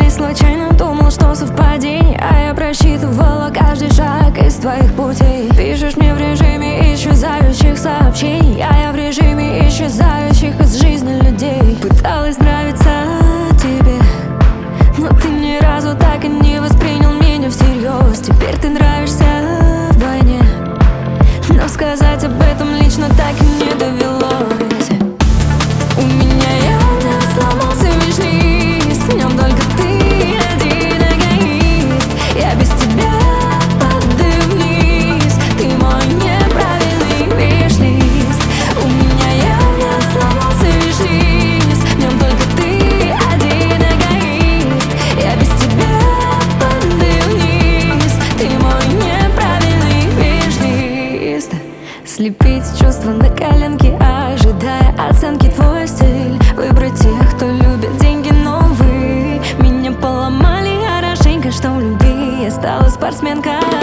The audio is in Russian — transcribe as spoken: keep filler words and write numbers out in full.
и случайно думал, что совпадение, а я просчитывала каждый шаг из твоих путей. Пишешь мне в режиме исчезающих сообщений, а я в режиме исчезающих из жизни людей. Пыталась нравиться тебе, но ты ни разу так и не воспринял меня всерьез. Теперь ты нравишься вдвойне, но сказать об этом лично так и не довелось. У меня явно сломался виш-лист, в нем только ты один эгоист. Я без тебя падаю вниз, ты мой неправильный виш-лист. У меня явно сломался виш-лист, в нем только ты один эгоист. Я без тебя падаю вниз, ты мой неправильный виш-лист. Слепить чувства на коленке, ожидая оценки, твой стиль. Выбрать тех, кто любит деньги, но вы меня поломали хорошенько, что в любви я стала спортсменкой.